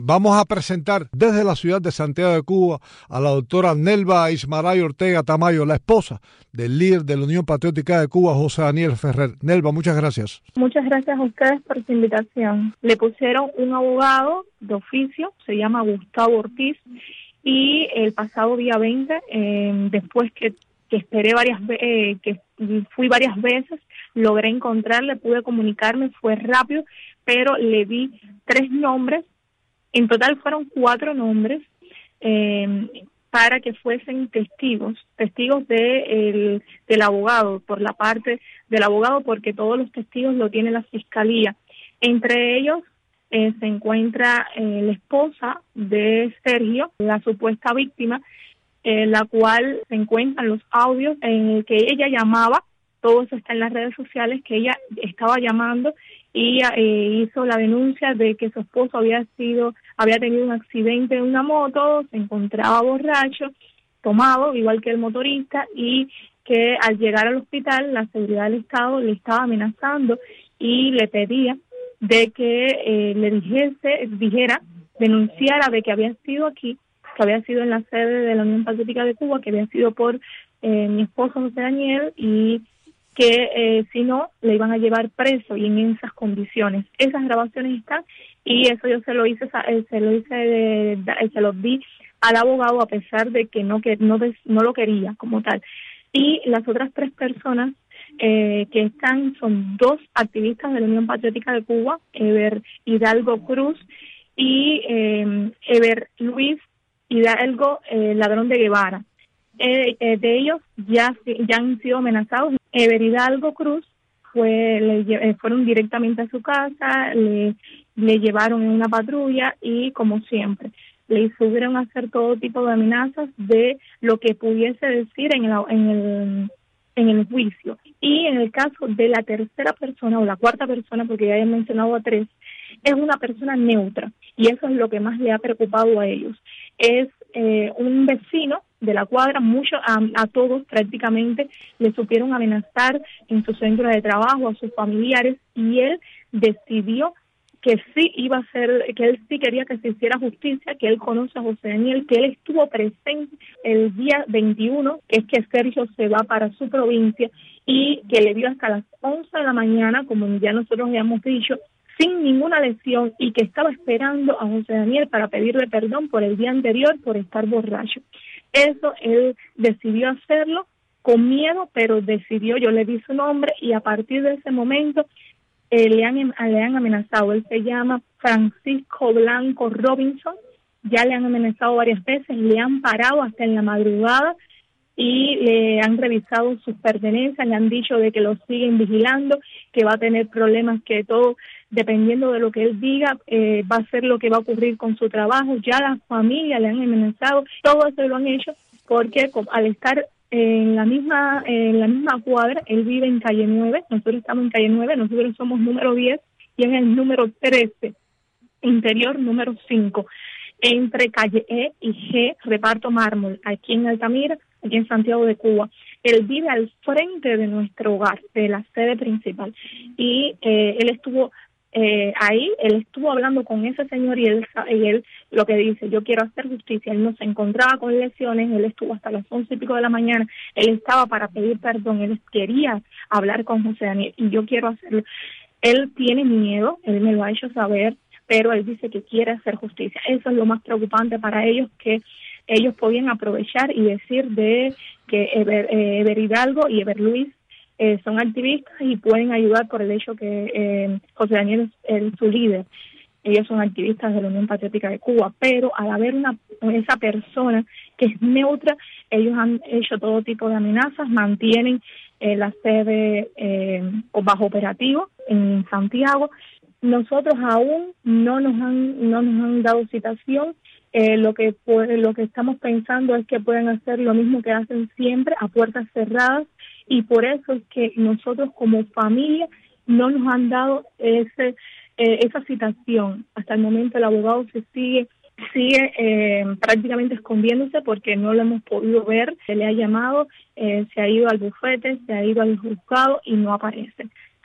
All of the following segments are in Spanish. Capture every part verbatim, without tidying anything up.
Vamos a presentar desde la ciudad de Santiago de Cuba a la doctora Nelva Ismaray Ortega Tamayo, la esposa del líder de la Unión Patriótica de Cuba, José Daniel Ferrer. Nelva, muchas gracias. Muchas gracias a ustedes por su invitación. Le pusieron un abogado de oficio, se llama Gustavo Ortiz, y el pasado día veinte, eh, después que, que esperé varias eh, que fui varias veces, logré encontrarle, pude comunicarme, fue rápido, pero le di tres nombres. En total fueron cuatro nombres eh, para que fuesen testigos, testigos de el, del abogado, por la parte del abogado, porque todos los testigos lo tiene la fiscalía. Entre ellos eh, se encuentra eh, la esposa de Sergio, la supuesta víctima, eh, la cual se encuentran los audios en el que ella llamaba, todo eso está en las redes sociales, que ella estaba llamando y eh, hizo la denuncia de que su esposo había sido, había tenido un accidente en una moto, se encontraba borracho, tomado, igual que el motorista, y que al llegar al hospital la seguridad del Estado le estaba amenazando y le pedía de que eh, le dijese, dijera, denunciara de que había sido aquí, que había sido en la sede de la Unión Patriótica de Cuba, que había sido por eh, mi esposo José Daniel, y que eh, si no, le iban a llevar preso y en esas condiciones. Esas grabaciones están y eso yo se lo hice, se lo hice, de, de, se lo di al abogado a pesar de que no que no, no lo quería como tal. Y las otras tres personas eh, que están son dos activistas de la Unión Patriótica de Cuba, Eber Hidalgo Cruz y eh, Eber Luis Hidalgo eh, Ladrón de Guevara. Eh, eh, de ellos ya, ya han sido amenazados. Eber Hidalgo Cruz fue, le, eh, fueron directamente a su casa, le, le llevaron en una patrulla y, como siempre, le hicieron hacer todo tipo de amenazas de lo que pudiese decir en el, en el, en el juicio. Y en el caso de la tercera persona o la cuarta persona, porque ya he mencionado a tres, es una persona neutra y eso es lo que más le ha preocupado a ellos. Es eh, un vecino de la cuadra, mucho a, a todos prácticamente le supieron amenazar en su centro de trabajo, a sus familiares, y él decidió que sí iba a ser, que él sí quería que se hiciera justicia, que él conoce a José Daniel, que él estuvo presente el día veintiuno, que es que Sergio se va para su provincia, y que le dio hasta las once de la mañana, como ya nosotros habíamos dicho, sin ninguna lesión, y que estaba esperando a José Daniel para pedirle perdón por el día anterior por estar borracho. Eso él decidió hacerlo con miedo, pero decidió, yo le di su nombre y a partir de ese momento eh, le, han, le han amenazado. Él se llama Francisco Blanco Robinson, ya le han amenazado varias veces, le han parado hasta en la madrugada y le han revisado sus pertenencias, le han dicho de que lo siguen vigilando, que va a tener problemas, que todo, dependiendo de lo que él diga, eh, va a ser lo que va a ocurrir con su trabajo. Ya la familia le han amenazado, todo eso lo han hecho porque al estar en la misma en la misma cuadra, él vive en calle nueve, nosotros estamos en calle nueve, nosotros somos número diez y en el número trece, interior número cinco, entre calle E y G, reparto mármol, aquí en Altamira, aquí en Santiago de Cuba. Él vive al frente de nuestro hogar, de la sede principal, y eh, él estuvo eh, ahí, él estuvo hablando con ese señor y él, y él lo que dice, yo quiero hacer justicia. Él no se encontraba con lesiones, él estuvo hasta las once y pico de la mañana, él estaba para pedir perdón, él quería hablar con José Daniel y yo quiero hacerlo. Él tiene miedo, él me lo ha hecho saber, pero él dice que quiere hacer justicia. Eso es lo más preocupante para ellos, que ellos podían aprovechar y decir de que Eber, eh, Eber Hidalgo y Eber Luis eh, son activistas y pueden ayudar por el hecho que eh, José Daniel es, es su líder. Ellos son activistas de la Unión Patriótica de Cuba, pero al haber una esa persona que es neutra, ellos han hecho todo tipo de amenazas, mantienen eh, la sede eh, bajo operativo en Santiago. Nosotros aún no nos han no nos han dado citación. Eh, lo que lo que estamos pensando es que pueden hacer lo mismo que hacen siempre, a puertas cerradas, y por eso es que nosotros como familia no nos han dado ese eh, esa citación. Hasta el momento el abogado se sigue sigue eh, prácticamente escondiéndose porque no lo hemos podido ver. Se le ha llamado, eh, se ha ido al bufete, se ha ido al juzgado y no aparece.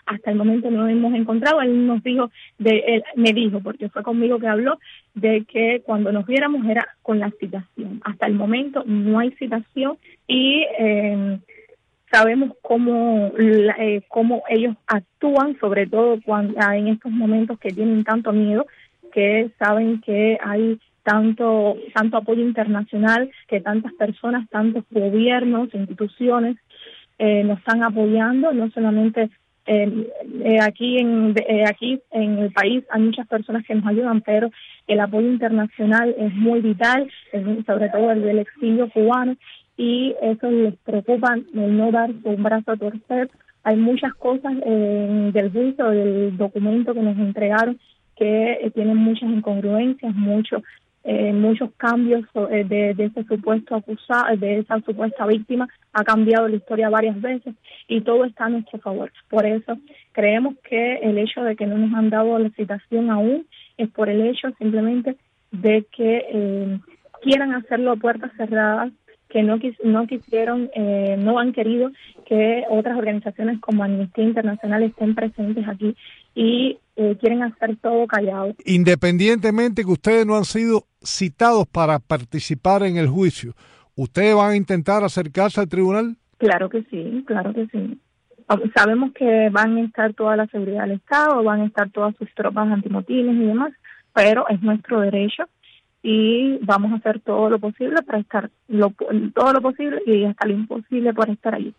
hasta el momento no hemos encontrado. Él nos dijo, de, él me dijo, porque fue conmigo que habló, de que cuando nos viéramos era con la citación. Hasta el momento no hay citación y eh, sabemos cómo, eh, cómo ellos actúan, sobre todo cuando en estos momentos que tienen tanto miedo, que saben que hay tanto tanto apoyo internacional, que tantas personas, tantos gobiernos, instituciones eh, nos están apoyando, no solamente eh, eh, aquí en eh, aquí en el país hay muchas personas que nos ayudan, pero el apoyo internacional es muy vital, sobre todo el del exilio cubano, y eso les preocupa, el no dar un brazo a torcer. Hay muchas cosas eh, del juicio, del documento que nos entregaron, que eh, tienen muchas incongruencias, muchos eh, muchos cambios eh, de, de ese supuesto acusado, de esa supuesta víctima. Ha cambiado la historia varias veces y todo está a nuestro favor. Por eso creemos que el hecho de que no nos han dado la citación aún es por el hecho simplemente de que eh, quieran hacerlo a puertas cerradas, que no quis, no quisieron, eh, no han querido que otras organizaciones como Amnistía Internacional estén presentes aquí y eh, quieren hacer todo callado. Independientemente que ustedes no han sido citados para participar en el juicio, ¿ustedes van a intentar acercarse al tribunal? Claro que sí, claro que sí. Sabemos que van a estar toda la seguridad del Estado, van a estar todas sus tropas antimotines y demás, pero es nuestro derecho y vamos a hacer todo lo posible para estar, lo, todo lo posible y hasta lo imposible por estar allí.